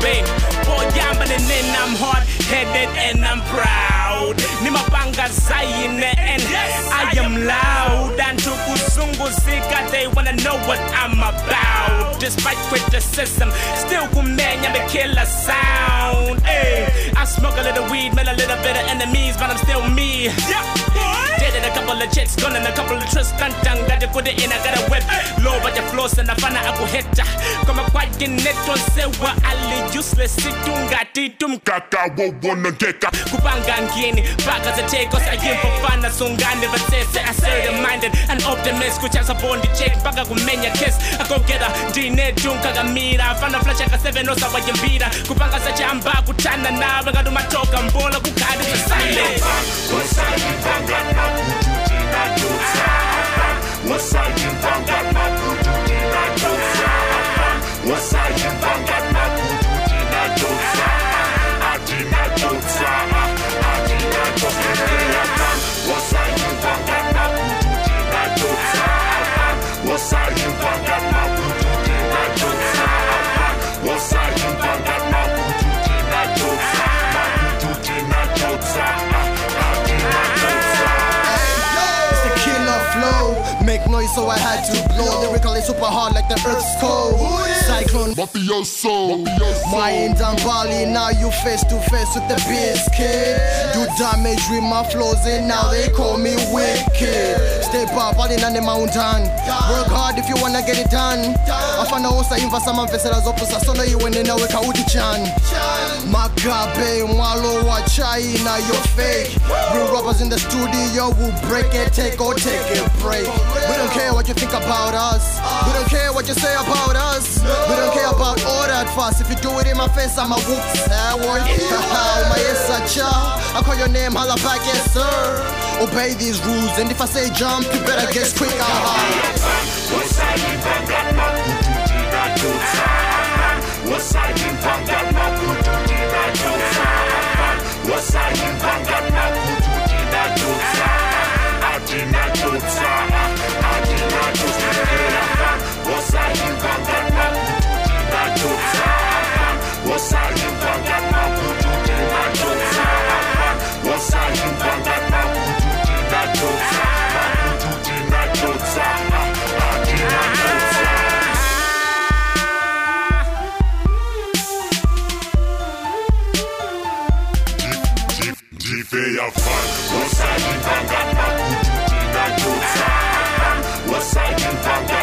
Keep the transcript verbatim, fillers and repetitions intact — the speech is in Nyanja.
way. Boy, I'm and I'm hard-headed and I'm proud. Nimapanga Zayine and I am loud. And to Kusungu Zika, they wanna know what I'm about. Despite criticism, still kumenya the killer sound. Hey, I smoke a little weed, met a little bit of enemies, but I'm still me. Yeah, dated a couple of chicks, gone in a couple of trips, kantang that you put it in, I got a whip. Low but your flows and I find out I go hit ya. Come a quiet in it on say what Ali useless situnga titum kaka wo wanna get Kupanga ngini, baga to take us again for fun. Sungani but say I certain minded and optimist. Kuchasa bondi check, baga kumenya kiss. I go get a dine junka gamira. Fana flash like a seven or so wajambira. Kupanga sacha amba kutana na baga do matoka mbola kukadi to silence. Wasayi banga na kututi na jotsa. Wasayi banga na kututi na jotsa. Wasayi banga na kututi na jotsa. Adina jotsa. Adina jotsa. Wasayi banga na kututi na jotsa. Wasayi banga na kututi na jotsa. Wasayi banga na kututi na jotsa. Kututi na jotsa. Adina jotsa. It's the killer flow. Make noise, so I had to blow. Lyrically super hard like the earth's cold. Cyclone, Mafioso. my in down Bali. Now you face to face with the biz kid. Do damage with my flows, and now they call me wicked. Step up, all in on the mountain. Work hard if you wanna get it done. I found out what's in for some officers opposite. So now you win in a week, Uti Chan. Makabe, Walo, Wachai, now you're fake. Real rappers in the studio will break it, take or take a break. We don't care what you think about us. We don't care what you say about us. We don't care about all that fuss. If you do it in my face, I'm a whoops. I want my yes, I call your name, holla back, yes sir. Obey these rules, and if I say jump, you better guess quick. Veja fun, wasayi banga na kututi na jotsa. Wasayi banga